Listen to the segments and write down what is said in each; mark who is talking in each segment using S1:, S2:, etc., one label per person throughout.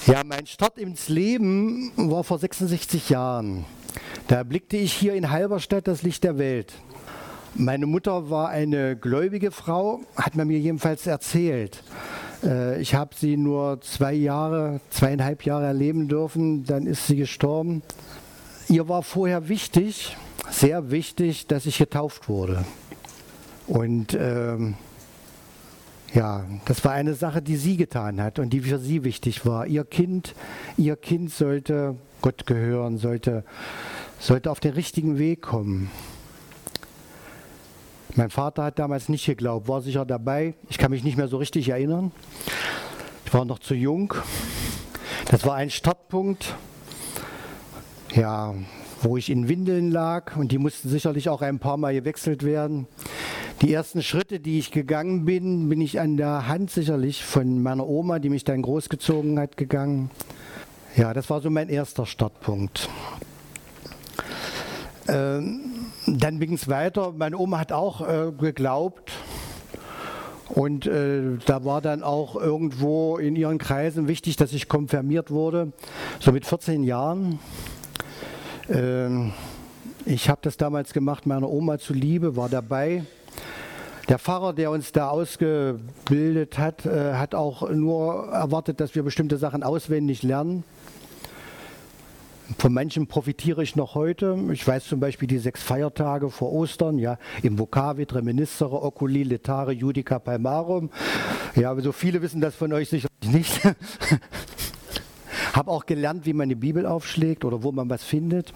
S1: Ja, mein Start ins Leben war vor 66 Jahren. Da erblickte ich hier in Halberstadt das Licht der Welt. Meine Mutter war eine gläubige Frau, hat man mir jedenfalls erzählt. Ich habe sie nur 2,5 Jahre erleben dürfen, dann ist sie gestorben. Ihr war vorher wichtig, sehr wichtig, dass ich getauft wurde. Und ja, das war eine Sache, die sie getan hat und die für sie wichtig war. Ihr Kind sollte Gott gehören, sollte auf den richtigen Weg kommen. Mein Vater hat damals nicht geglaubt, war sicher dabei. Ich kann mich nicht mehr so richtig erinnern. Ich war noch zu jung. Das war ein Startpunkt, ja, wo ich in Windeln lag und die mussten sicherlich auch ein paar Mal gewechselt werden. Die ersten Schritte, die ich gegangen bin ich an der Hand sicherlich von meiner Oma, die mich dann großgezogen hat, gegangen. Ja, das war so mein erster Startpunkt. Dann ging es weiter. Meine Oma hat auch geglaubt. Und da war dann auch irgendwo in ihren Kreisen wichtig, dass ich konfirmiert wurde, so mit 14 Jahren. Ich habe das damals gemacht, meiner Oma zuliebe, war dabei. Der Pfarrer, der uns da ausgebildet hat, hat auch nur erwartet, dass wir bestimmte Sachen auswendig lernen. Von manchen profitiere ich noch heute. Ich weiß zum Beispiel die 6 Feiertage vor Ostern, ja, im Vocavit, Reminiscere, Oculi, Letare, Judica, Palmarum. Ja, so viele wissen das von euch sicherlich nicht. Habe auch gelernt, wie man eine Bibel aufschlägt oder wo man was findet.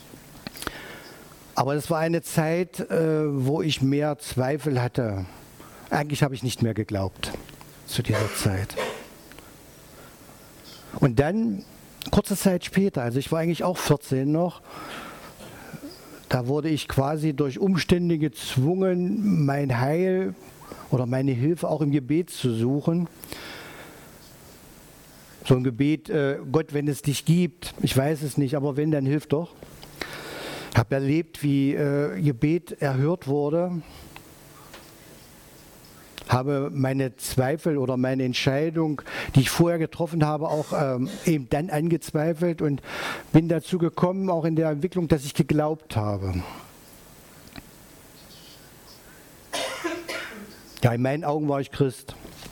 S1: Aber das war eine Zeit, wo ich mehr Zweifel hatte. Eigentlich habe ich nicht mehr geglaubt zu dieser Zeit. Und dann, kurze Zeit später, also ich war eigentlich auch 14 noch, da wurde ich quasi durch Umstände gezwungen, mein Heil oder meine Hilfe auch im Gebet zu suchen. So ein Gebet, Gott, wenn es dich gibt, ich weiß es nicht, aber wenn, dann hilf doch. Ich habe erlebt, wie Gebet erhört wurde, habe meine Zweifel oder meine Entscheidung, die ich vorher getroffen habe, auch eben dann angezweifelt und bin dazu gekommen, auch in der Entwicklung, dass ich geglaubt habe. Ja, in meinen Augen war ich Christ.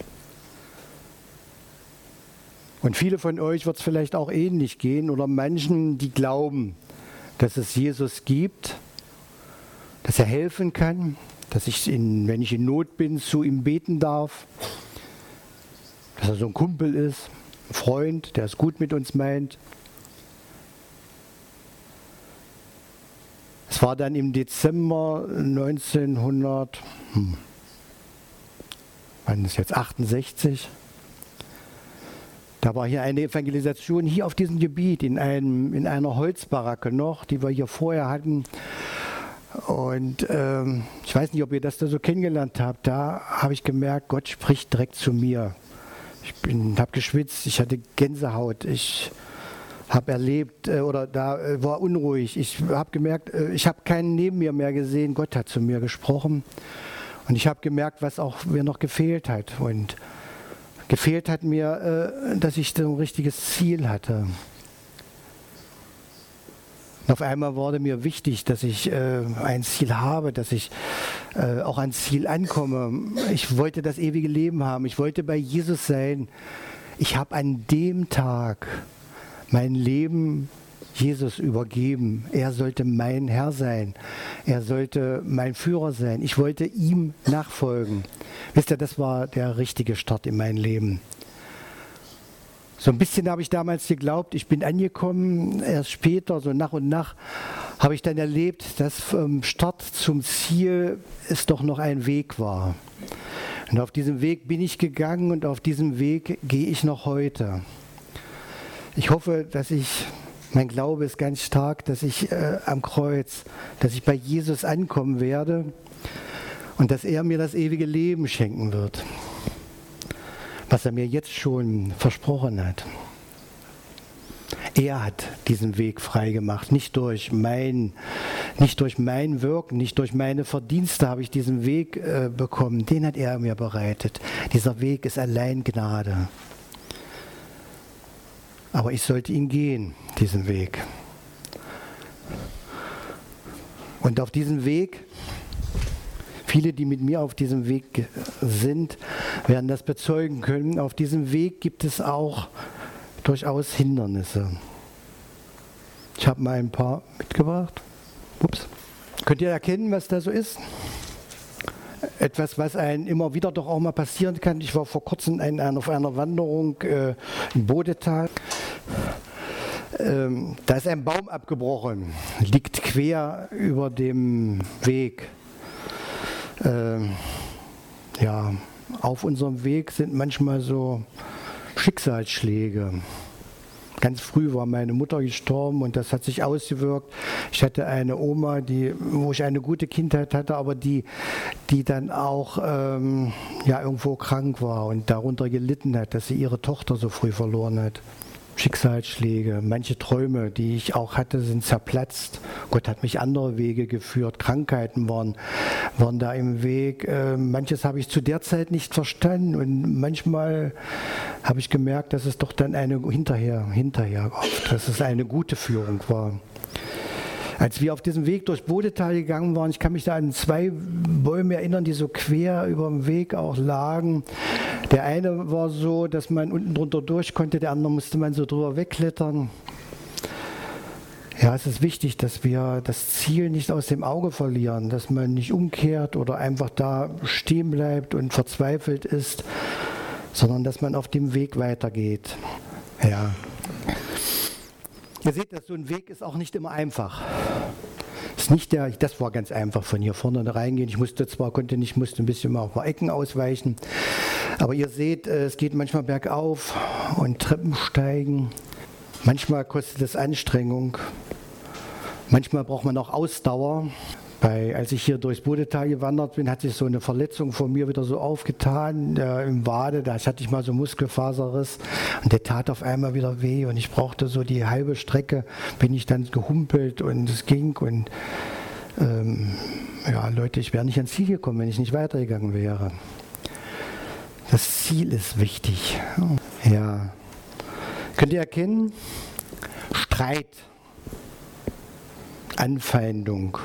S1: Und viele von euch wird es vielleicht auch ähnlich gehen oder manchen, die glauben, dass es Jesus gibt, dass er helfen kann, dass ich, wenn ich in Not bin, zu ihm beten darf, dass er so ein Kumpel ist, ein Freund, der es gut mit uns meint. Es war dann im Dezember 1968. Da war hier eine Evangelisation hier auf diesem Gebiet, in einer Holzbaracke noch, die wir hier vorher hatten. Und ich weiß nicht, ob ihr das da so kennengelernt habt. Da habe ich gemerkt, Gott spricht direkt zu mir. Ich habe geschwitzt, ich hatte Gänsehaut, ich habe erlebt oder da war unruhig. Ich habe gemerkt, ich habe keinen neben mir mehr gesehen. Gott hat zu mir gesprochen. Und ich habe gemerkt, was auch mir noch gefehlt hat. Und gefehlt hat mir, dass ich so ein richtiges Ziel hatte. Und auf einmal wurde mir wichtig, dass ich ein Ziel habe, dass ich auch ans Ziel ankomme. Ich wollte das ewige Leben haben. Ich wollte bei Jesus sein. Ich habe an dem Tag mein Leben Jesus übergeben. Er sollte mein Herr sein. Er sollte mein Führer sein. Ich wollte ihm nachfolgen. Wisst ihr, das war der richtige Start in mein Leben. So ein bisschen habe ich damals geglaubt, ich bin angekommen. Erst später, so nach und nach, habe ich dann erlebt, dass vom Start zum Ziel es doch noch ein Weg war. Und auf diesem Weg bin ich gegangen und auf diesem Weg gehe ich noch heute. Ich hoffe, mein Glaube ist ganz stark, dass ich am Kreuz, dass ich bei Jesus ankommen werde und dass er mir das ewige Leben schenken wird, was er mir jetzt schon versprochen hat. Er hat diesen Weg freigemacht, nicht durch mein Wirken, nicht durch meine Verdienste habe ich diesen Weg bekommen, den hat er mir bereitet. Dieser Weg ist allein Gnade. Aber ich sollte ihn gehen, diesen Weg. Und auf diesem Weg, viele, die mit mir auf diesem Weg sind, werden das bezeugen können. Auf diesem Weg gibt es auch durchaus Hindernisse. Ich habe mal ein paar mitgebracht. Ups. Könnt ihr erkennen, was da so ist? Etwas, was einem immer wieder doch auch mal passieren kann. Ich war vor kurzem auf einer Wanderung im Bodetal. Da ist ein Baum abgebrochen, liegt quer über dem Weg. Ja, auf unserem Weg sind manchmal so Schicksalsschläge. Ganz früh war meine Mutter gestorben und das hat sich ausgewirkt. Ich hatte eine Oma, wo ich eine gute Kindheit hatte, aber die dann auch ja, irgendwo krank war und darunter gelitten hat, dass sie ihre Tochter so früh verloren hat. Schicksalsschläge, manche Träume, die ich auch hatte, sind zerplatzt. Gott hat mich andere Wege geführt, Krankheiten waren da im Weg. Manches habe ich zu der Zeit nicht verstanden und manchmal habe ich gemerkt, dass es doch dann hinterher oft, dass es eine gute Führung war. Als wir auf diesem Weg durch Bodetal gegangen waren, ich kann mich da an 2 Bäume erinnern, die so quer über dem Weg auch lagen. Der eine war so, dass man unten drunter durch konnte, der andere musste man so drüber wegklettern. Ja, es ist wichtig, dass wir das Ziel nicht aus dem Auge verlieren, dass man nicht umkehrt oder einfach da stehen bleibt und verzweifelt ist, sondern dass man auf dem Weg weitergeht. Ja. Ihr seht, dass so ein Weg ist auch nicht immer einfach. Ist nicht das war ganz einfach von hier vorne reingehen. Ich musste ein bisschen mal auf Ecken ausweichen. Aber ihr seht, es geht manchmal bergauf und Treppen steigen. Manchmal kostet es Anstrengung. Manchmal braucht man auch Ausdauer. Als ich hier durchs Bodetal gewandert bin, hat sich so eine Verletzung von mir wieder so aufgetan im Wade. Da hatte ich mal so Muskelfaserriss und der tat auf einmal wieder weh und ich brauchte so die halbe Strecke, bin ich dann gehumpelt und es ging und ja Leute, ich wäre nicht ans Ziel gekommen, wenn ich nicht weitergegangen wäre. Das Ziel ist wichtig. Ja. Könnt ihr erkennen? Streit, Anfeindung,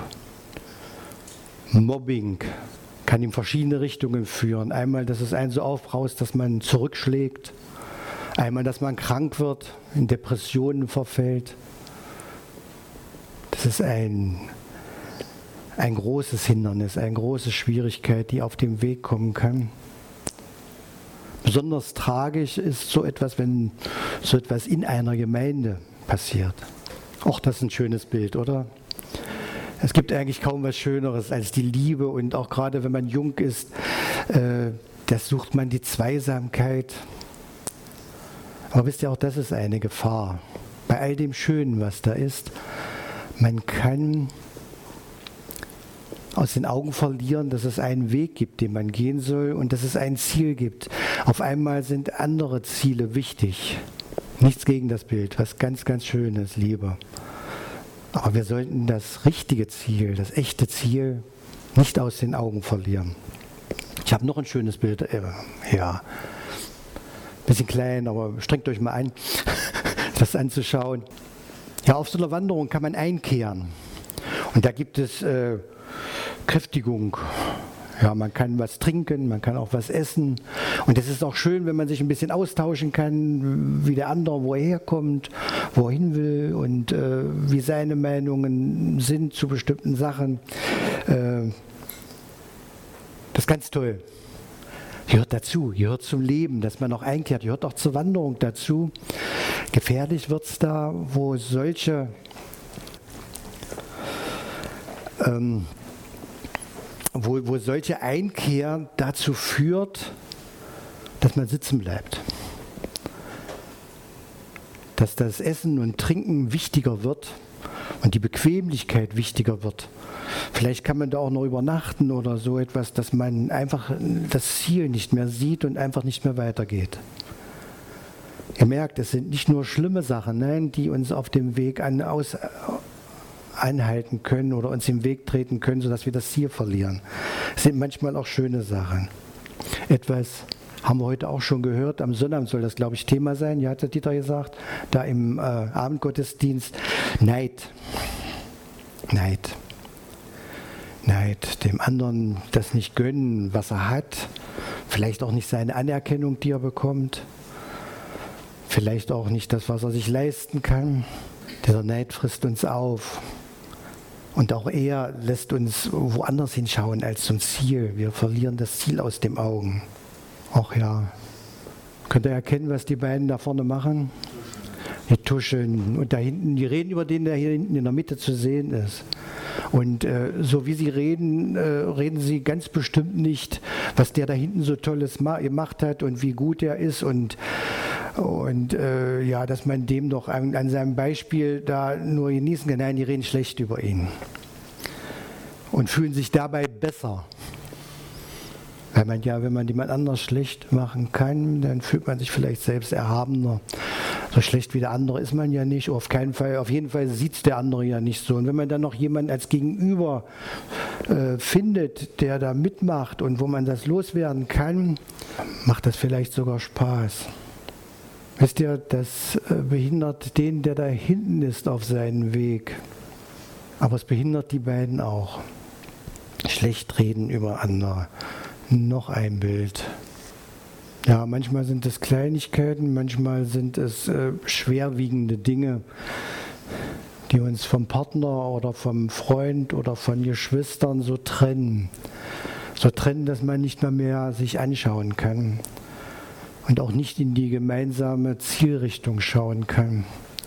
S1: Mobbing kann in verschiedene Richtungen führen. Einmal, dass es einen so aufbraust, dass man zurückschlägt. Einmal, dass man krank wird, in Depressionen verfällt. Das ist ein großes Hindernis, eine große Schwierigkeit, die auf dem Weg kommen kann. Besonders tragisch ist so etwas, wenn so etwas in einer Gemeinde passiert. Auch das ist ein schönes Bild, oder? Es gibt eigentlich kaum was Schöneres als die Liebe und auch gerade wenn man jung ist, das sucht man die Zweisamkeit. Aber wisst ihr, auch das ist eine Gefahr. Bei all dem Schönen, was da ist, man kann aus den Augen verlieren, dass es einen Weg gibt, den man gehen soll und dass es ein Ziel gibt. Auf einmal sind andere Ziele wichtig. Nichts gegen das Bild, was ganz, ganz Schönes, Liebe. Aber wir sollten das richtige Ziel, das echte Ziel nicht aus den Augen verlieren. Ich habe noch ein schönes Bild, ja, bisschen klein, aber strengt euch mal an, das anzuschauen. Ja, auf so einer Wanderung kann man einkehren und da gibt es Kräftigung. Ja, man kann was trinken, man kann auch was essen. Und es ist auch schön, wenn man sich ein bisschen austauschen kann, wie der andere, wo er herkommt, wo er hin will und wie seine Meinungen sind zu bestimmten Sachen. Das ist ganz toll. Gehört dazu, gehört zum Leben, dass man auch einkehrt, gehört auch zur Wanderung dazu. Gefährlich wird es da, wo solche Einkehr dazu führt, dass man sitzen bleibt. Dass das Essen und Trinken wichtiger wird und die Bequemlichkeit wichtiger wird. Vielleicht kann man da auch noch übernachten oder so etwas, dass man einfach das Ziel nicht mehr sieht und einfach nicht mehr weitergeht. Ihr merkt, es sind nicht nur schlimme Sachen, nein, die uns auf dem Weg anhalten können oder uns im Weg treten können, sodass wir das Ziel verlieren. Es sind manchmal auch schöne Sachen. Etwas Haben wir heute auch schon gehört. Am Sonnabend soll das, glaube ich, Thema sein. Ja, hat der Dieter gesagt. Da im Abendgottesdienst. Neid. Neid. Neid. Dem anderen das nicht gönnen, was er hat. Vielleicht auch nicht seine Anerkennung, die er bekommt. Vielleicht auch nicht das, was er sich leisten kann. Dieser Neid frisst uns auf. Und auch er lässt uns woanders hinschauen als zum Ziel. Wir verlieren das Ziel aus den Augen. Ach ja. Könnt ihr erkennen, was die beiden da vorne machen? Die tuscheln. Und da hinten, die reden über den, der hier hinten in der Mitte zu sehen ist. Und so wie sie reden, reden sie ganz bestimmt nicht, was der da hinten so Tolles gemacht hat und wie gut er ist und ja, dass man dem doch an seinem Beispiel da nur genießen kann. Nein, die reden schlecht über ihn und fühlen sich dabei besser. Weil man ja, wenn man jemand anders schlecht machen kann, dann fühlt man sich vielleicht selbst erhabener. So schlecht wie der andere ist man ja nicht. Auf jeden Fall sieht es der andere ja nicht so. Und wenn man dann noch jemanden als Gegenüber findet, der da mitmacht und wo man das loswerden kann, macht das vielleicht sogar Spaß. Wisst ihr, das behindert den, der da hinten ist auf seinem Weg. Aber es behindert die beiden auch. Schlecht reden über andere. Noch ein Bild. Ja, manchmal sind es Kleinigkeiten, manchmal sind es schwerwiegende Dinge, die uns vom Partner oder vom Freund oder von Geschwistern so trennen. So trennen, dass man nicht mehr sich anschauen kann. Und auch nicht in die gemeinsame Zielrichtung schauen kann.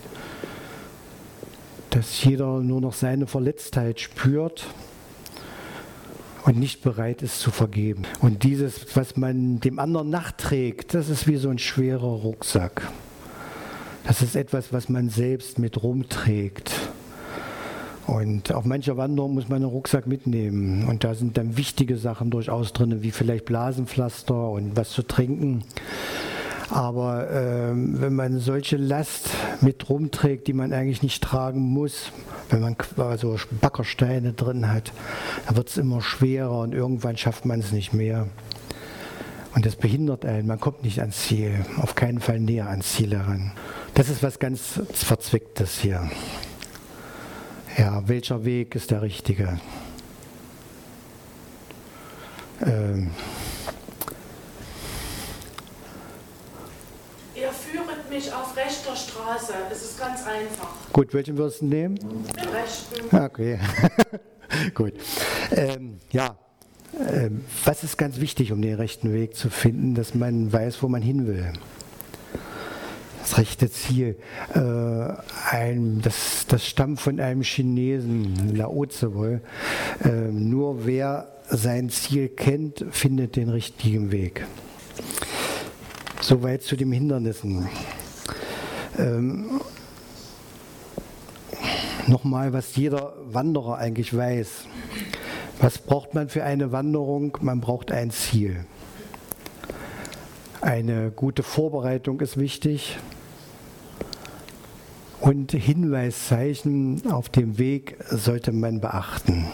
S1: Dass jeder nur noch seine Verletztheit spürt und nicht bereit ist zu vergeben. Und dieses, was man dem anderen nachträgt, das ist wie so ein schwerer Rucksack. Das ist etwas, was man selbst mit rumträgt. Und auf mancher Wanderung muss man einen Rucksack mitnehmen. Und da sind dann wichtige Sachen durchaus drin, wie vielleicht Blasenpflaster und was zu trinken. Aber wenn man solche Last mit rumträgt, die man eigentlich nicht tragen muss, wenn man so Backersteine drin hat, dann wird es immer schwerer und irgendwann schafft man es nicht mehr. Und das behindert einen, man kommt nicht ans Ziel, auf keinen Fall näher ans Ziel heran. Das ist was ganz Verzwicktes hier. Ja, welcher Weg ist der richtige?
S2: Ihr führet mich auf rechter Straße. Es ist ganz einfach.
S1: Gut, welchen wirst du nehmen?
S2: Den rechten.
S1: Okay, gut. Was ist ganz wichtig, um den rechten Weg zu finden, dass man weiß, wo man hin will? Das rechte Ziel. Das stammt von einem Chinesen, Lao Tse wohl. Nur wer sein Ziel kennt, findet den richtigen Weg. Soweit zu den Hindernissen. Nochmal, was jeder Wanderer eigentlich weiß. Was braucht man für eine Wanderung? Man braucht ein Ziel. Eine gute Vorbereitung ist wichtig. Und Hinweiszeichen auf dem Weg sollte man beachten.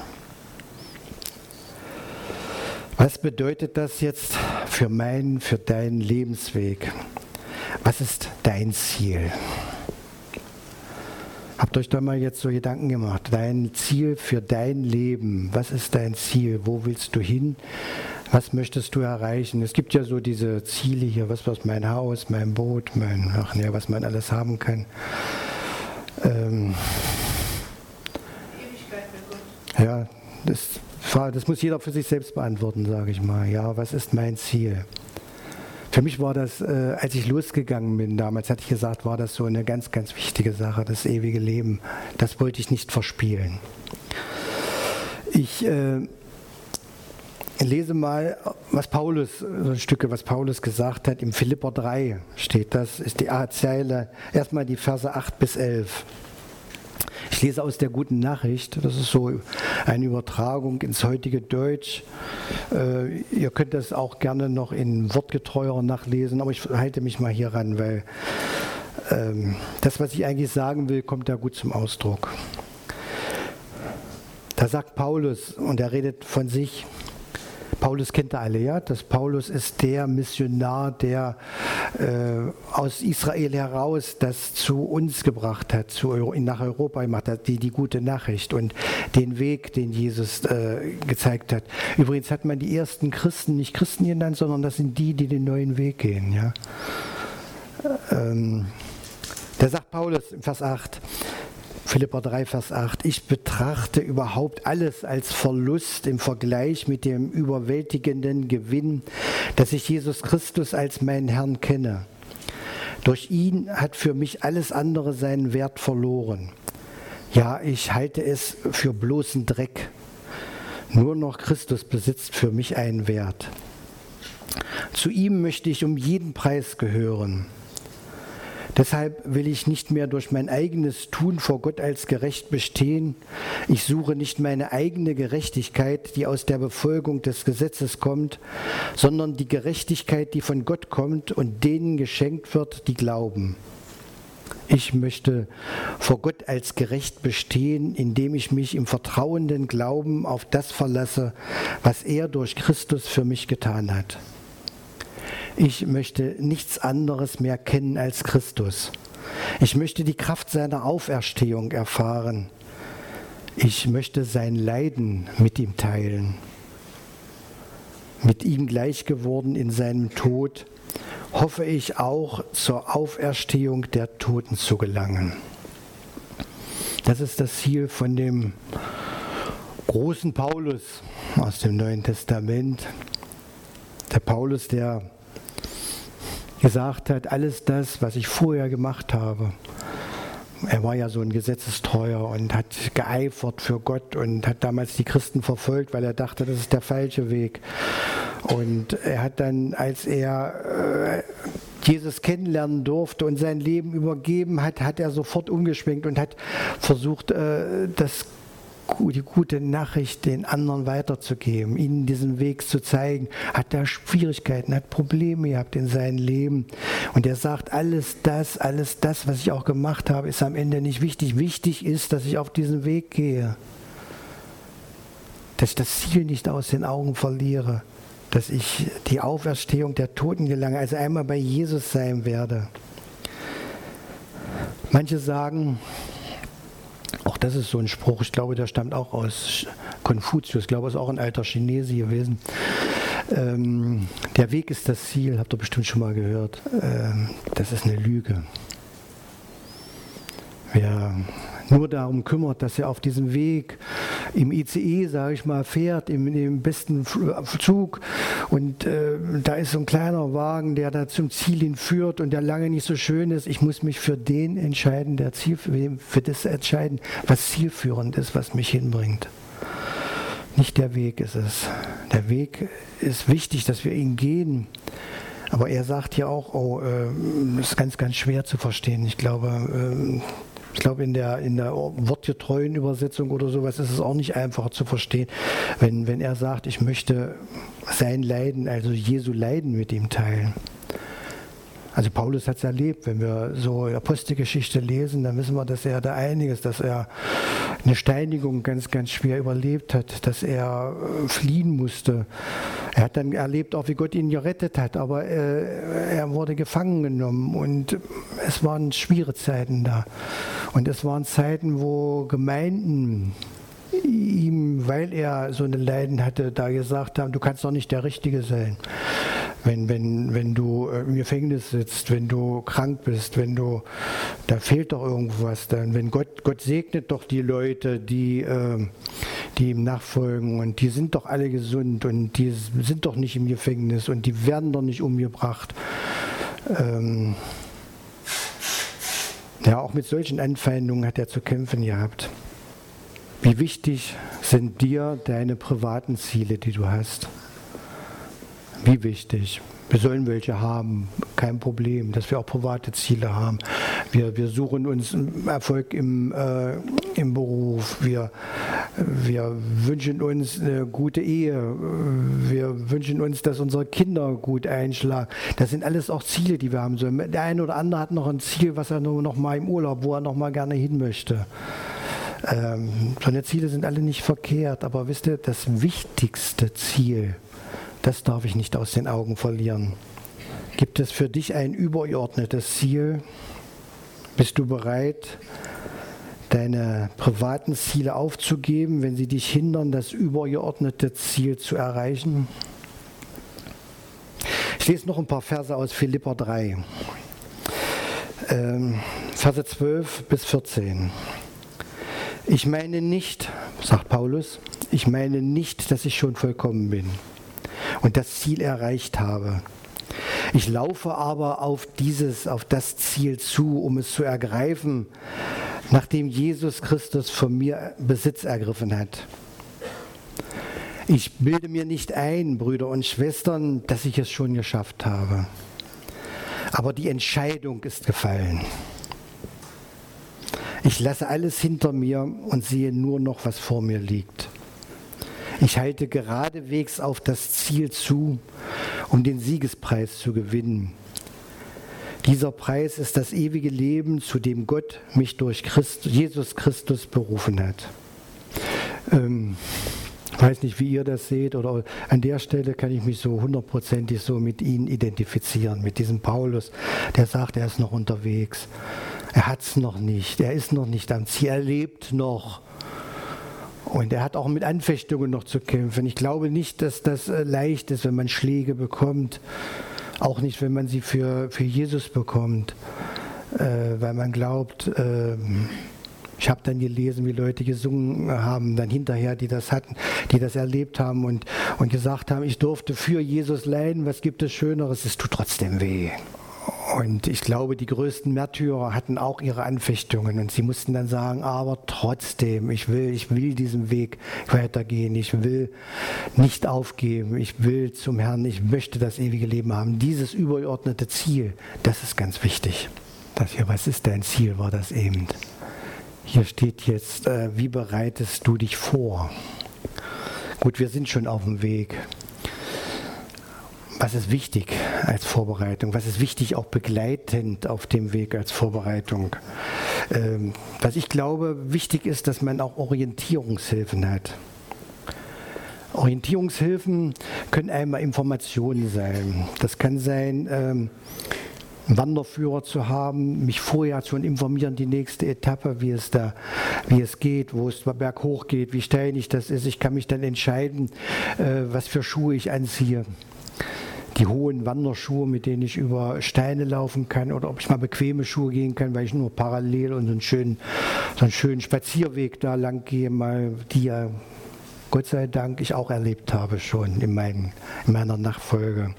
S1: Was bedeutet das jetzt für deinen Lebensweg? Was ist dein Ziel? Habt euch da mal jetzt so Gedanken gemacht? Dein Ziel für dein Leben. Was ist dein Ziel? Wo willst du hin? Was möchtest du erreichen? Es gibt ja so diese Ziele hier, was mein Haus, mein Boot, was man alles haben kann.
S2: Ewigkeit mit Gott.
S1: Ja, das muss jeder für sich selbst beantworten, sage ich mal. Ja, was ist mein Ziel? Für mich war das, als ich losgegangen bin, damals hatte ich gesagt, war das so eine ganz, ganz wichtige Sache, das ewige Leben. Das wollte ich nicht verspielen. Ich lese mal, so ein Stück, was Paulus gesagt hat. Im Philipper 3 steht das, ist die Zeile, erstmal die Verse 8 bis 11. Ich lese aus der Guten Nachricht, das ist so eine Übertragung ins heutige Deutsch. Ihr könnt das auch gerne noch in wortgetreuer nachlesen, aber ich halte mich mal hier ran, weil das, was ich eigentlich sagen will, kommt da gut zum Ausdruck. Da sagt Paulus, und er redet von sich, Paulus kennt ihr alle, ja? Paulus ist der Missionar, der aus Israel heraus das zu uns gebracht hat, nach Europa gemacht hat, die gute Nachricht und den Weg, den Jesus gezeigt hat. Übrigens hat man die ersten Christen nicht Christen genannt, sondern das sind die den neuen Weg gehen. Ja? Da sagt Paulus in Vers 8, Philipper 3, Vers 8, ich betrachte überhaupt alles als Verlust im Vergleich mit dem überwältigenden Gewinn, dass ich Jesus Christus als meinen Herrn kenne. Durch ihn hat für mich alles andere seinen Wert verloren. Ja, ich halte es für bloßen Dreck. Nur noch Christus besitzt für mich einen Wert. Zu ihm möchte ich um jeden Preis gehören. Deshalb will ich nicht mehr durch mein eigenes Tun vor Gott als gerecht bestehen. Ich suche nicht meine eigene Gerechtigkeit, die aus der Befolgung des Gesetzes kommt, sondern die Gerechtigkeit, die von Gott kommt und denen geschenkt wird, die glauben. Ich möchte vor Gott als gerecht bestehen, indem ich mich im vertrauenden Glauben auf das verlasse, was er durch Christus für mich getan hat. Ich möchte nichts anderes mehr kennen als Christus. Ich möchte die Kraft seiner Auferstehung erfahren. Ich möchte sein Leiden mit ihm teilen. Mit ihm gleich geworden in seinem Tod, hoffe ich auch zur Auferstehung der Toten zu gelangen. Das ist das Ziel von dem großen Paulus aus dem Neuen Testament. Der Paulus, der gesagt hat, alles das, was ich vorher gemacht habe. Er war ja so ein Gesetzestreuer und hat geeifert für Gott und hat damals die Christen verfolgt, weil er dachte, das ist der falsche Weg. Und er hat dann, als er Jesus kennenlernen durfte und sein Leben übergeben hat, hat er sofort umgeschwenkt und hat versucht, die gute Nachricht den anderen weiterzugeben, ihnen diesen Weg zu zeigen, hat da Schwierigkeiten, hat Probleme gehabt in seinem Leben. Und er sagt, alles das, was ich auch gemacht habe, ist am Ende nicht wichtig. Wichtig ist, dass ich auf diesen Weg gehe, dass ich das Ziel nicht aus den Augen verliere, dass ich die Auferstehung der Toten gelange, also einmal bei Jesus sein werde. Manche sagen, auch das ist so ein Spruch, ich glaube, der stammt auch aus Konfuzius, ich glaube, es ist auch ein alter Chinese gewesen. Der Weg ist das Ziel, habt ihr bestimmt schon mal gehört. Das ist eine Lüge. Wer nur darum kümmert, dass er auf diesem Weg im ICE, sage ich mal, fährt, im besten Zug und da ist so ein kleiner Wagen, der da zum Ziel hinführt und der lange nicht so schön ist. Ich muss mich für den entscheiden, für das entscheiden, was zielführend ist, was mich hinbringt. Nicht der Weg ist es. Der Weg ist wichtig, dass wir ihn gehen. Aber er sagt ja auch, das ist ganz, ganz schwer zu verstehen. Ich glaube, in der wortgetreuen Übersetzung oder sowas ist es auch nicht einfacher zu verstehen, wenn er sagt, ich möchte sein Leiden, also Jesu Leiden mit ihm teilen. Also Paulus hat es erlebt, wenn wir so Apostelgeschichte lesen, dann wissen wir, dass er da einiges, dass er eine Steinigung ganz, ganz schwer überlebt hat, dass er fliehen musste. Er hat dann erlebt auch, wie Gott ihn gerettet hat, aber er wurde gefangen genommen und es waren schwere Zeiten da. Und es waren Zeiten, wo Gemeinden ihm, weil er so ein Leiden hatte, da gesagt haben, du kannst doch nicht der Richtige sein. Wenn du im Gefängnis sitzt, wenn du krank bist, da fehlt doch irgendwas. Wenn Gott segnet doch die Leute, die ihm nachfolgen und die sind doch alle gesund und die sind doch nicht im Gefängnis und die werden doch nicht umgebracht. Ja, auch mit solchen Anfeindungen hat er zu kämpfen gehabt. Wie wichtig sind dir deine privaten Ziele, die du hast? Wie wichtig? Wir sollen welche haben, kein Problem, dass wir auch private Ziele haben. Wir suchen uns Erfolg im Beruf, wir wünschen uns eine gute Ehe, wir wünschen uns, dass unsere Kinder gut einschlagen. Das sind alles auch Ziele, die wir haben sollen. Der eine oder andere hat noch ein Ziel, was er noch mal im Urlaub, wo er noch mal gerne hin möchte. So eine Ziele sind alle nicht verkehrt, aber wisst ihr, das wichtigste Ziel das darf ich nicht aus den Augen verlieren. Gibt es für dich ein übergeordnetes Ziel? Bist du bereit, deine privaten Ziele aufzugeben, wenn sie dich hindern, das übergeordnete Ziel zu erreichen? Ich lese noch ein paar Verse aus Philipper 3, Verse 12 bis 14. Ich meine nicht, sagt Paulus, ich meine nicht, dass ich schon vollkommen bin und das Ziel erreicht habe. Ich laufe aber auf das Ziel zu, um es zu ergreifen, nachdem Jesus Christus von mir Besitz ergriffen hat. Ich bilde mir nicht ein, Brüder und Schwestern, dass ich es schon geschafft habe. Aber die Entscheidung ist gefallen. Ich lasse alles hinter mir und sehe nur noch, was vor mir liegt. Ich halte geradewegs auf das Ziel zu, um den Siegespreis zu gewinnen. Dieser Preis ist das ewige Leben, zu dem Gott mich durch Jesus Christus berufen hat. Ich weiß nicht, wie ihr das seht, oder an der Stelle kann ich mich so hundertprozentig so mit Ihnen identifizieren, mit diesem Paulus, der sagt, er ist noch unterwegs. Er hat es noch nicht, er ist noch nicht am Ziel, er lebt noch. Und er hat auch mit Anfechtungen noch zu kämpfen. Ich glaube nicht, dass das leicht ist, wenn man Schläge bekommt. Auch nicht, wenn man sie für Jesus bekommt. Weil man glaubt, ich habe dann gelesen, wie Leute gesungen haben, dann hinterher, die das hatten, die das erlebt haben und gesagt haben, ich durfte für Jesus leiden, was gibt es Schöneres, es tut trotzdem weh. Und ich glaube, die größten Märtyrer hatten auch ihre Anfechtungen und sie mussten dann sagen, aber trotzdem, ich will diesen Weg weitergehen, ich will nicht aufgeben, ich will zum Herrn, ich möchte das ewige Leben haben. Dieses übergeordnete Ziel, das ist ganz wichtig. Das hier, was ist dein Ziel, war das eben. Hier steht jetzt, wie bereitest du dich vor? Gut, wir sind schon auf dem Weg. Was ist wichtig als Vorbereitung? Was ist wichtig auch begleitend auf dem Weg als Vorbereitung? Was ich glaube, wichtig ist, dass man auch Orientierungshilfen hat. Orientierungshilfen können einmal Informationen sein. Das kann sein, einen Wanderführer zu haben, mich vorher zu informieren, die nächste Etappe, wie es geht, wo es berghoch geht, wie steinig das ist. Ich kann mich dann entscheiden, was für Schuhe ich anziehe. Die hohen Wanderschuhe, mit denen ich über Steine laufen kann, oder ob ich mal bequeme Schuhe gehen kann, weil ich nur parallel und so einen schönen Spazierweg da lang gehe, mal die ja Gott sei Dank ich auch erlebt habe schon in meiner Nachfolge.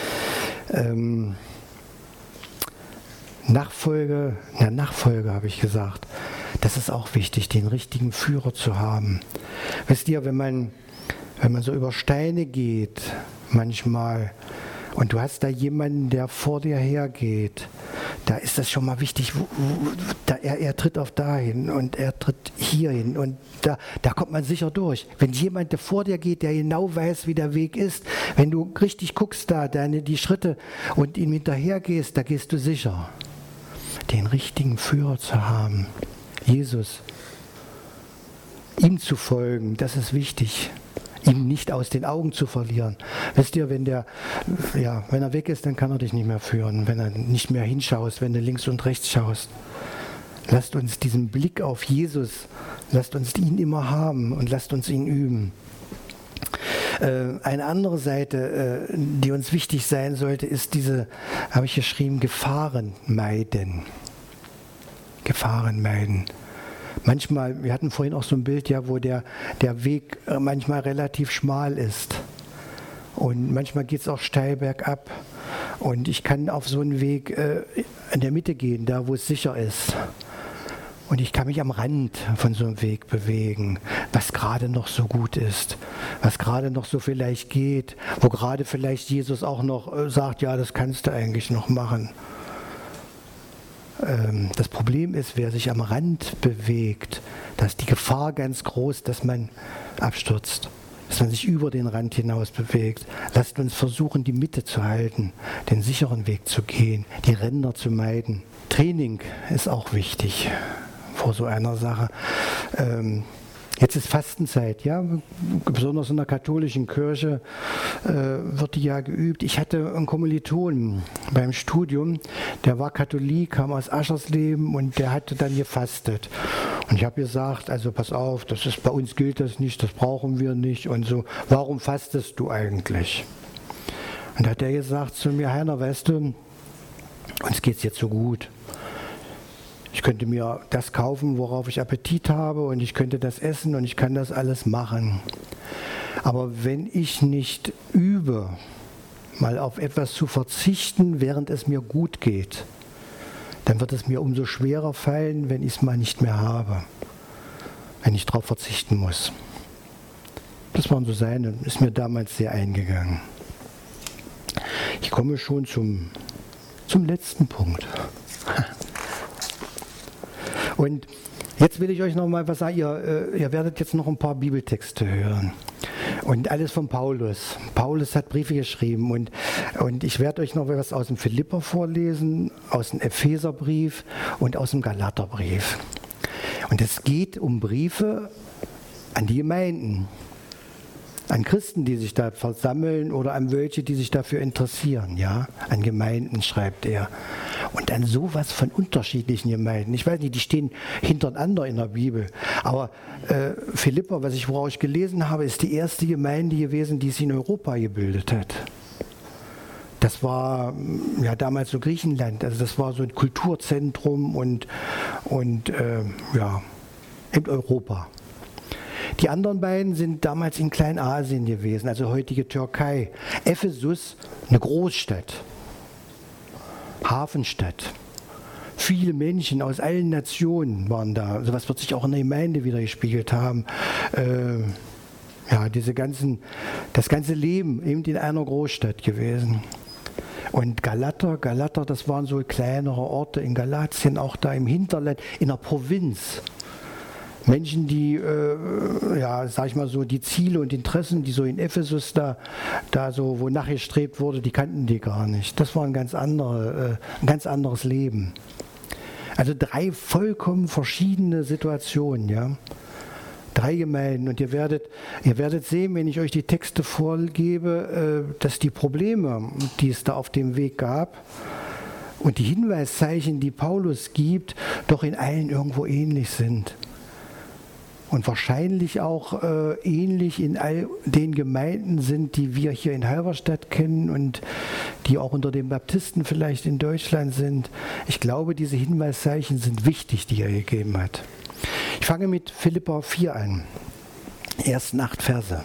S1: Nachfolge habe ich gesagt. Das ist auch wichtig, den richtigen Führer zu haben. Wisst ihr, wenn man so über Steine geht, manchmal, und du hast da jemanden, der vor dir hergeht, da ist das schon mal wichtig, er tritt auf dahin und er tritt hier hin und da kommt man sicher durch. Wenn jemand, der vor dir geht, der genau weiß, wie der Weg ist, wenn du richtig guckst die Schritte und ihm hinterher gehst, da gehst du sicher. Den richtigen Führer zu haben, Jesus, ihm zu folgen, das ist wichtig. Ihm nicht aus den Augen zu verlieren. Wisst ihr, wenn er weg ist, dann kann er dich nicht mehr führen. Wenn er nicht mehr hinschaust, wenn du links und rechts schaust. Lasst uns diesen Blick auf Jesus, lasst uns ihn immer haben und lasst uns ihn üben. Eine andere Seite, die uns wichtig sein sollte, ist diese, habe ich geschrieben, Gefahren meiden. Gefahren meiden. Manchmal, wir hatten vorhin auch so ein Bild, ja, wo der Weg manchmal relativ schmal ist. Und manchmal geht es auch steil bergab. Und ich kann auf so einen Weg in der Mitte gehen, da wo es sicher ist. Und ich kann mich am Rand von so einem Weg bewegen, was gerade noch so gut ist, was gerade noch so vielleicht geht, wo gerade vielleicht Jesus auch noch sagt, ja, das kannst du eigentlich noch machen. Das Problem ist, wer sich am Rand bewegt, da ist die Gefahr ganz groß, dass man abstürzt, dass man sich über den Rand hinaus bewegt. Lasst uns versuchen, die Mitte zu halten, den sicheren Weg zu gehen, die Ränder zu meiden. Training ist auch wichtig vor so einer Sache. Jetzt ist Fastenzeit, ja, besonders in der katholischen Kirche wird die ja geübt. Ich hatte einen Kommilitonen beim Studium, der war Katholik, kam aus Aschersleben und der hatte dann gefastet. Und ich habe gesagt, also pass auf, bei uns gilt das nicht, das brauchen wir nicht und so, warum fastest du eigentlich? Und da hat er gesagt zu mir, Heiner, weißt du, uns geht es jetzt so gut. Ich könnte mir das kaufen, worauf ich Appetit habe und ich könnte das essen und ich kann das alles machen. Aber wenn ich nicht übe, mal auf etwas zu verzichten, während es mir gut geht, dann wird es mir umso schwerer fallen, wenn ich es mal nicht mehr habe, wenn ich darauf verzichten muss. Das waren so seine, ist mir damals sehr eingegangen. Ich komme schon zum letzten Punkt. Und jetzt will ich euch noch mal was sagen. Ihr werdet jetzt noch ein paar Bibeltexte hören. Und alles von Paulus. Paulus hat Briefe geschrieben. Und ich werde euch noch was aus dem Philipper vorlesen, aus dem Epheserbrief und aus dem Galaterbrief. Und es geht um Briefe an die Gemeinden. An Christen, die sich da versammeln oder an welche, die sich dafür interessieren, ja, an Gemeinden schreibt er. Und an sowas von unterschiedlichen Gemeinden. Ich weiß nicht, die stehen hintereinander in der Bibel. Aber Philippa, woraus ich gelesen habe, ist die erste Gemeinde gewesen, die sich in Europa gebildet hat. Das war ja damals so Griechenland, also das war so ein Kulturzentrum und ja, in Europa. Die anderen beiden sind damals in Kleinasien gewesen, also heutige Türkei. Ephesus, eine Großstadt, Hafenstadt. Viele Menschen aus allen Nationen waren da. Sowas wird sich auch in der Gemeinde wieder gespiegelt haben. Ja, das ganze Leben eben in einer Großstadt gewesen. Und Galater, das waren so kleinere Orte in Galatien, auch da im Hinterland, in der Provinz. Menschen, die, ja, sag ich mal so, die Ziele und Interessen, die so in Ephesus da so, wo nachgestrebt wurde, die kannten die gar nicht. Das war ein ganz anderes Leben. Also 3 vollkommen verschiedene Situationen, ja. 3 Gemeinden. Und ihr werdet sehen, wenn ich euch die Texte vorgebe, dass die Probleme, die es da auf dem Weg gab, und die Hinweiszeichen, die Paulus gibt, doch in allen irgendwo ähnlich sind. Und wahrscheinlich auch ähnlich in all den Gemeinden sind, die wir hier in Halberstadt kennen und die auch unter den Baptisten vielleicht in Deutschland sind. Ich glaube, diese Hinweiszeichen sind wichtig, die er gegeben hat. Ich fange mit Philipper 4 an, ersten 8 Verse.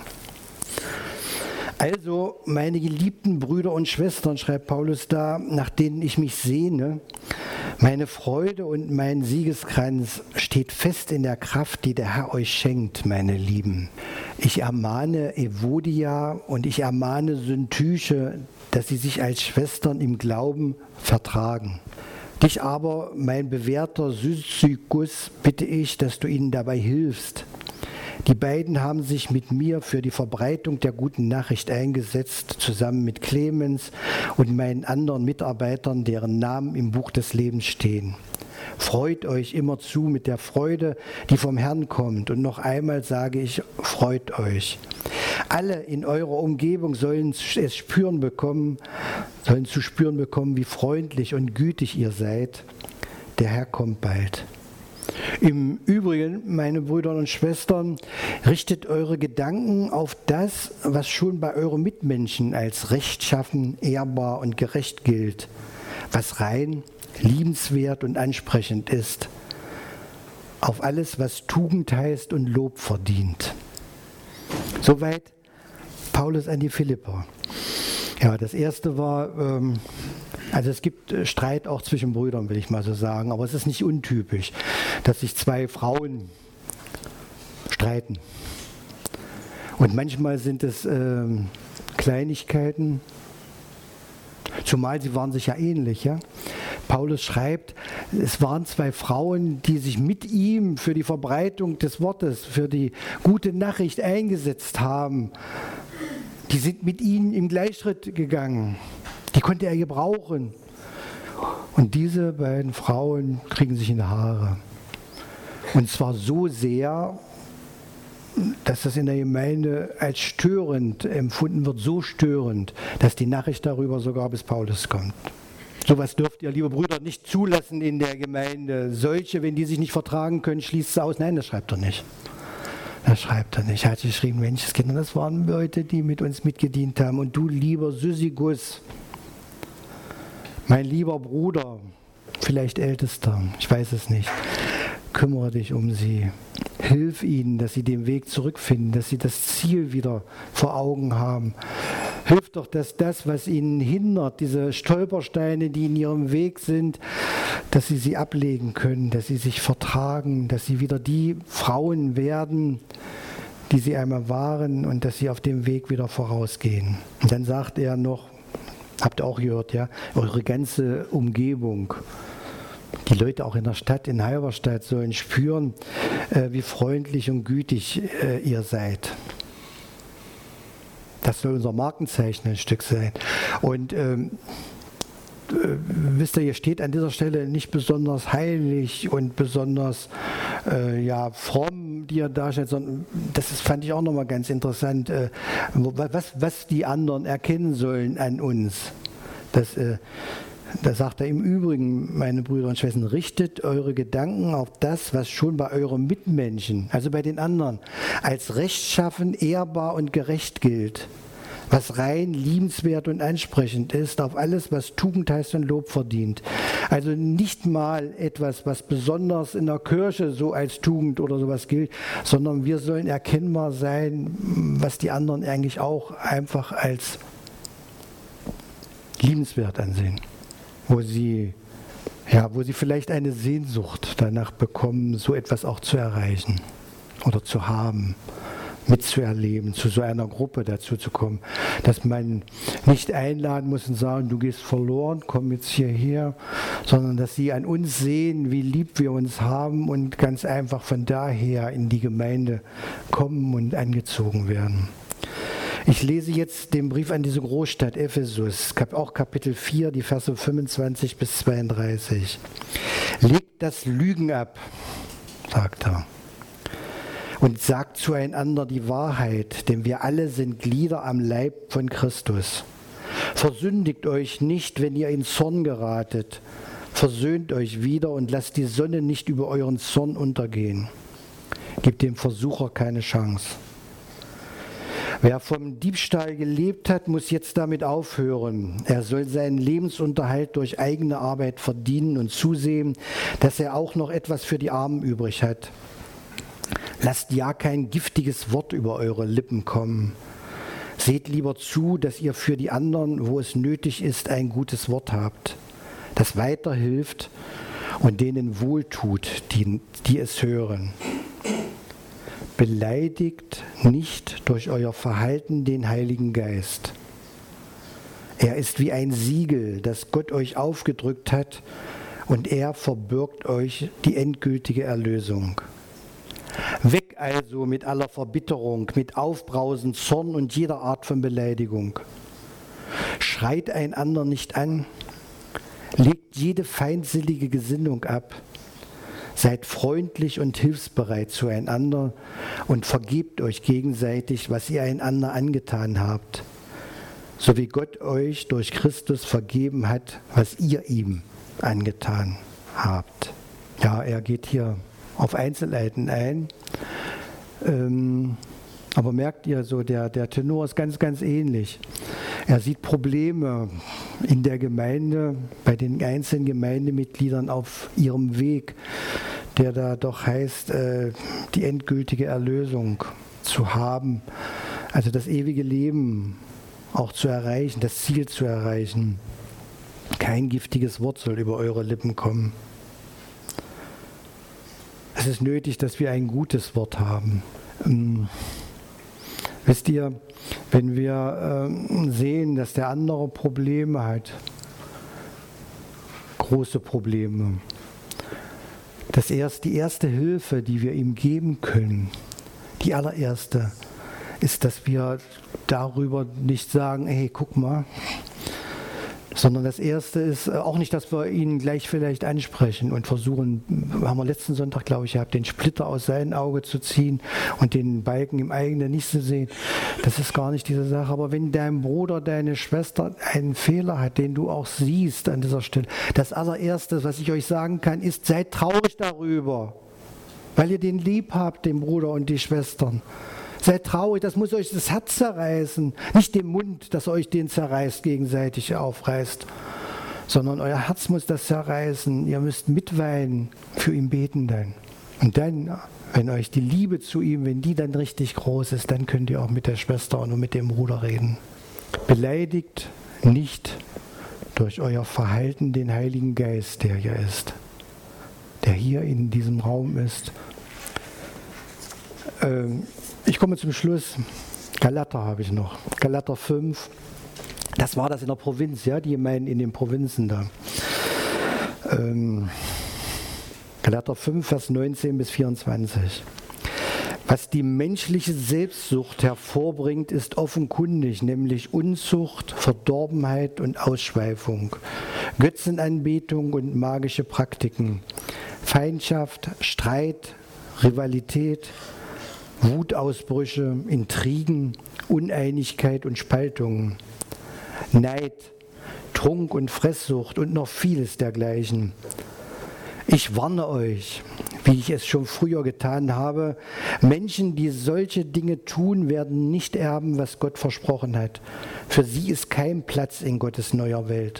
S1: Also, meine geliebten Brüder und Schwestern, schreibt Paulus da, nach denen ich mich sehne, meine Freude und mein Siegeskranz steht fest in der Kraft, die der Herr euch schenkt, meine Lieben. Ich ermahne Evodia und ich ermahne Syntyche, dass sie sich als Schwestern im Glauben vertragen. Dich aber, mein bewährter Syzygus, bitte ich, dass du ihnen dabei hilfst. Die beiden haben sich mit mir für die Verbreitung der guten Nachricht eingesetzt, zusammen mit Clemens und meinen anderen Mitarbeitern, deren Namen im Buch des Lebens stehen. Freut euch immerzu mit der Freude, die vom Herrn kommt. Und noch einmal sage ich, freut euch. Alle in eurer Umgebung sollen zu spüren bekommen, wie freundlich und gütig ihr seid. Der Herr kommt bald. Im Übrigen, meine Brüder und Schwestern, richtet eure Gedanken auf das, was schon bei euren Mitmenschen als rechtschaffen, ehrbar und gerecht gilt, was rein, liebenswert und ansprechend ist, auf alles, was Tugend heißt und Lob verdient. Soweit Paulus an die Philipper. Ja, das erste war, also es gibt Streit auch zwischen Brüdern, will ich mal so sagen, aber es ist nicht untypisch, dass sich 2 Frauen streiten. Und manchmal sind es Kleinigkeiten, zumal sie waren sich ja ähnlich. Ja? Paulus schreibt, es waren 2 Frauen, die sich mit ihm für die Verbreitung des Wortes, für die gute Nachricht eingesetzt haben. Die sind mit ihm im Gleichschritt gegangen. Die konnte er gebrauchen. Und diese beiden Frauen kriegen sich in die Haare. Und zwar so sehr, dass das in der Gemeinde als störend empfunden wird, so störend, dass die Nachricht darüber sogar bis Paulus kommt. Sowas dürft ihr, liebe Brüder, nicht zulassen in der Gemeinde. Solche, wenn die sich nicht vertragen können, schließt sie aus. Nein, das schreibt er nicht. Das schreibt er nicht. Er hat geschrieben, Menschenskinder, das waren Leute, die mit uns mitgedient haben. Und du, lieber Syzygus, mein lieber Bruder, vielleicht Ältester, ich weiß es nicht, kümmere dich um sie. Hilf ihnen, dass sie den Weg zurückfinden, dass sie das Ziel wieder vor Augen haben. Hilf doch, dass das, was ihnen hindert, diese Stolpersteine, die in ihrem Weg sind, dass sie ablegen können, dass sie sich vertragen, dass sie wieder die Frauen werden, die sie einmal waren und dass sie auf dem Weg wieder vorausgehen. Und dann sagt er noch, habt ihr auch gehört, ja, eure ganze Umgebung, die Leute auch in der Stadt, in Halberstadt sollen spüren, wie freundlich und gütig ihr seid. Das soll unser Markenzeichen ein Stück sein. Und wisst ihr, hier steht an dieser Stelle nicht besonders heilig und besonders fromm, die er darstellt, sondern das fand ich auch nochmal ganz interessant, was die anderen erkennen sollen an uns. Da sagt er im Übrigen, meine Brüder und Schwestern, richtet eure Gedanken auf das, was schon bei euren Mitmenschen, also bei den anderen, als rechtschaffen, ehrbar und gerecht gilt, was rein, liebenswert und ansprechend ist, auf alles, was Tugend heißt und Lob verdient. Also nicht mal etwas, was besonders in der Kirche so als Tugend oder sowas gilt, sondern wir sollen erkennbar sein, was die anderen eigentlich auch einfach als liebenswert ansehen. Wo sie vielleicht eine Sehnsucht danach bekommen, so etwas auch zu erreichen oder zu haben, mitzuerleben, zu so einer Gruppe dazu zu kommen. Dass man nicht einladen muss und sagen, du gehst verloren, komm jetzt hierher, sondern dass sie an uns sehen, wie lieb wir uns haben und ganz einfach von daher in die Gemeinde kommen und angezogen werden. Ich lese jetzt den Brief an diese Großstadt Ephesus, auch Kapitel 4, die Verse 25 bis 32. Legt das Lügen ab, sagt er, und sagt zueinander die Wahrheit, denn wir alle sind Glieder am Leib von Christus. Versündigt euch nicht, wenn ihr in Zorn geratet. Versöhnt euch wieder und lasst die Sonne nicht über euren Zorn untergehen. Gebt dem Versucher keine Chance. Wer vom Diebstahl gelebt hat, muss jetzt damit aufhören. Er soll seinen Lebensunterhalt durch eigene Arbeit verdienen und zusehen, dass er auch noch etwas für die Armen übrig hat. Lasst ja kein giftiges Wort über eure Lippen kommen. Seht lieber zu, dass ihr für die anderen, wo es nötig ist, ein gutes Wort habt, das weiterhilft und denen wohltut, die es hören. Beleidigt nicht durch euer Verhalten den Heiligen Geist. Er ist wie ein Siegel, das Gott euch aufgedrückt hat, und er verbirgt euch die endgültige Erlösung. Weg also mit aller Verbitterung, mit Aufbrausen, Zorn und jeder Art von Beleidigung. Schreit einander nicht an, legt jede feindselige Gesinnung ab. Seid freundlich und hilfsbereit zueinander und vergebt euch gegenseitig, was ihr einander angetan habt, so wie Gott euch durch Christus vergeben hat, was ihr ihm angetan habt. Ja, er geht hier auf Einzelheiten ein, aber merkt ihr so, der Tenor ist ganz, ganz ähnlich. Er sieht Probleme in der Gemeinde, bei den einzelnen Gemeindemitgliedern auf ihrem Weg, der da doch heißt, die endgültige Erlösung zu haben, also das ewige Leben auch zu erreichen, das Ziel zu erreichen. Kein giftiges Wort soll über eure Lippen kommen. Es ist nötig, dass wir ein gutes Wort haben. Wisst ihr, wenn wir sehen, dass der andere Probleme hat, große Probleme, die erste Hilfe, die wir ihm geben können, die allererste, ist, dass wir darüber nicht sagen, hey, guck mal, Sondern das Erste ist auch nicht, dass wir ihn gleich vielleicht ansprechen und versuchen, haben wir letzten Sonntag, glaube ich, gehabt, den Splitter aus seinem Auge zu ziehen und den Balken im eigenen nicht zu sehen. Das ist gar nicht diese Sache. Aber wenn dein Bruder, deine Schwester einen Fehler hat, den du auch siehst an dieser Stelle, das allererste, was ich euch sagen kann, ist, seid traurig darüber, weil ihr den lieb habt, den Bruder und die Schwestern. Seid traurig, das muss euch das Herz zerreißen. Nicht den Mund, dass euch den zerreißt, gegenseitig aufreißt, sondern euer Herz muss das zerreißen. Ihr müsst mitweinen, für ihn beten dann. Und dann, wenn euch die Liebe zu ihm, wenn die dann richtig groß ist, dann könnt ihr auch mit der Schwester und mit dem Bruder reden. Beleidigt nicht durch euer Verhalten den Heiligen Geist, der hier ist, der hier in diesem Raum ist. Ich komme zum Schluss. Galater habe ich noch. Galater 5. Das war das in der Provinz, ja, die Gemeinden in den Provinzen da. Galater 5, Vers 19 bis 24. Was die menschliche Selbstsucht hervorbringt, ist offenkundig, nämlich Unzucht, Verdorbenheit und Ausschweifung, Götzenanbetung und magische Praktiken, Feindschaft, Streit, Rivalität, Wutausbrüche, Intrigen, Uneinigkeit und Spaltungen, Neid, Trunk und Fresssucht und noch vieles dergleichen. Ich warne euch, wie ich es schon früher getan habe, Menschen, die solche Dinge tun, werden nicht erben, was Gott versprochen hat. Für sie ist kein Platz in Gottes neuer Welt.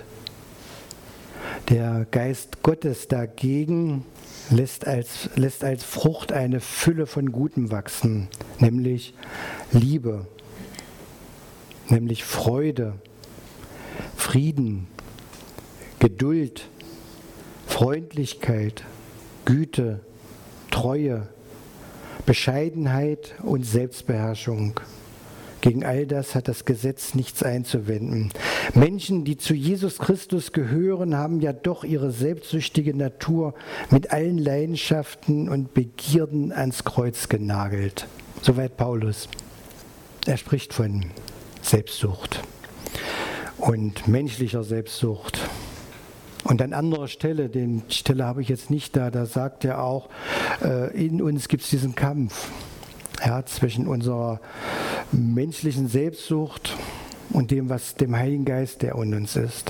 S1: Der Geist Gottes dagegen lässt als Frucht eine Fülle von Gutem wachsen, nämlich Liebe, nämlich Freude, Frieden, Geduld, Freundlichkeit, Güte, Treue, Bescheidenheit und Selbstbeherrschung. Gegen all das hat das Gesetz nichts einzuwenden. Menschen, die zu Jesus Christus gehören, haben ja doch ihre selbstsüchtige Natur mit allen Leidenschaften und Begierden ans Kreuz genagelt. Soweit Paulus. Er spricht von Selbstsucht und menschlicher Selbstsucht. Und an anderer Stelle, die Stelle habe ich jetzt nicht da sagt er auch, in uns gibt es diesen Kampf, ja, zwischen unserer menschlichen Selbstsucht und dem Heiligen Geist, der in uns ist.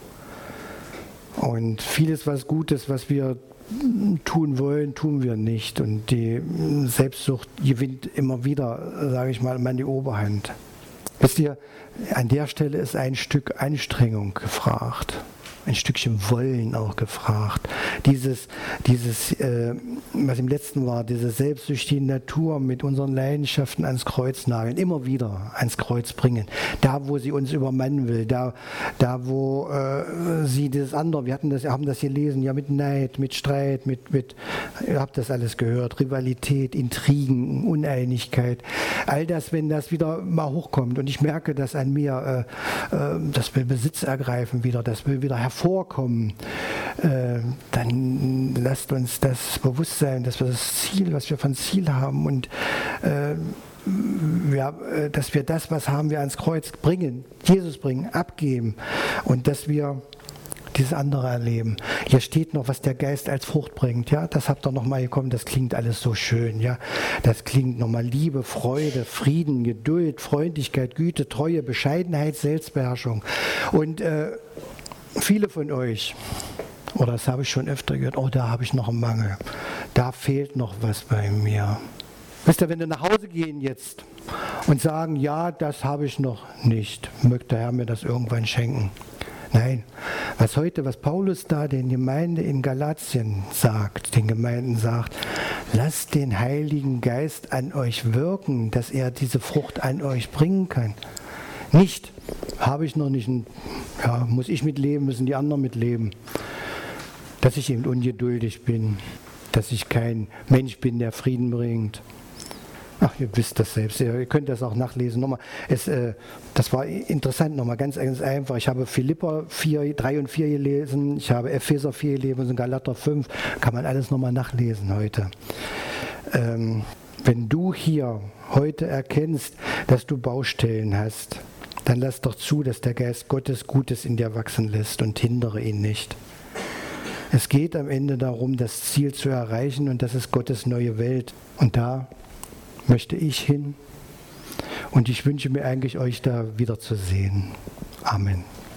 S1: Und vieles, was Gutes, was wir tun wollen, tun wir nicht. Und die Selbstsucht gewinnt immer wieder, sage ich mal die Oberhand. Wisst ihr, an der Stelle ist ein Stück Anstrengung gefragt. Ein Stückchen Wollen auch gefragt. Dieses, was im letzten war, diese selbstsüchtige Natur mit unseren Leidenschaften ans Kreuz nageln, immer wieder ans Kreuz bringen. Da, wo sie uns übermannen will, da wo sie das andere, haben das gelesen, ja, mit Neid, mit Streit, ihr habt das alles gehört, Rivalität, Intrigen, Uneinigkeit, all das, wenn das wieder mal hochkommt und ich merke das an mir, das will Besitz ergreifen wieder, das will wieder hervorkommen, dann lasst uns das bewusst sein, dass wir das Ziel, was wir von Ziel haben und dass wir das, was haben wir ans Kreuz bringen, Jesus bringen, abgeben und dass wir dieses andere erleben. Hier steht noch, was der Geist als Frucht bringt. Ja, das habt ihr nochmal gekommen, das klingt alles so schön. Ja, das klingt nochmal Liebe, Freude, Frieden, Geduld, Freundlichkeit, Güte, Treue, Bescheidenheit, Selbstbeherrschung. Und viele von euch, oder das habe ich schon öfter gehört, da habe ich noch einen Mangel. Da fehlt noch was bei mir. Wisst ihr, wenn wir nach Hause gehen jetzt und sagen, ja, das habe ich noch nicht, möge der Herr mir das irgendwann schenken. Nein, was Paulus da den Gemeinden in Galatien sagt, den Gemeinden sagt, lasst den Heiligen Geist an euch wirken, dass er diese Frucht an euch bringen kann. Nicht, habe ich noch nicht, muss ich mitleben, müssen die anderen mitleben. Dass ich eben ungeduldig bin, dass ich kein Mensch bin, der Frieden bringt. Ach, ihr wisst das selbst, ihr könnt das auch nachlesen. Nochmal, das war interessant, nochmal ganz einfach. Ich habe Philipper 3 und 4 gelesen, ich habe Epheser 4 gelesen und Galater 5, kann man alles nochmal nachlesen heute. Wenn du hier heute erkennst, dass du Baustellen hast, dann lass doch zu, dass der Geist Gottes Gutes in dir wachsen lässt und hindere ihn nicht. Es geht am Ende darum, das Ziel zu erreichen und das ist Gottes neue Welt. Und da möchte ich hin und ich wünsche mir eigentlich, euch da wiederzusehen. Amen.